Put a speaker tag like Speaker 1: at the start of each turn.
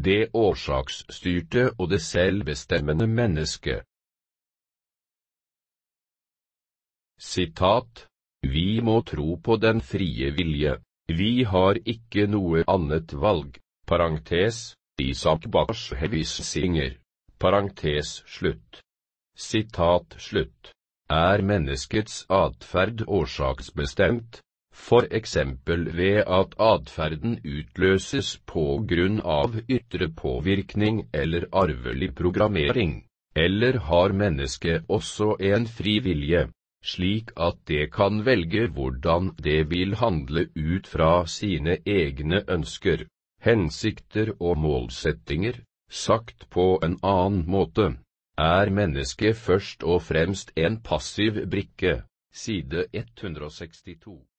Speaker 1: det årsaksstyrte og det selvbestemmende mennesket. Sitat: Vi må tro på den frie vilje. Vi har ikke noe annet valg. Parentes, Isaac Bashevis Singer. Parentes slutt. Sitat slutt. Er menneskets atferd årsaksbestemt, for eksempel ved at atferden utløses på grunn av ytre påvirkning eller arvelig programmering, eller har mennesket også en fri vilje, slik at det kan velge hvordan det vil handle ut fra sine egne ønsker, hensikter og målsettinger? Sagt på en annen måte, er mennesket først og fremst en passiv brikke, side 162.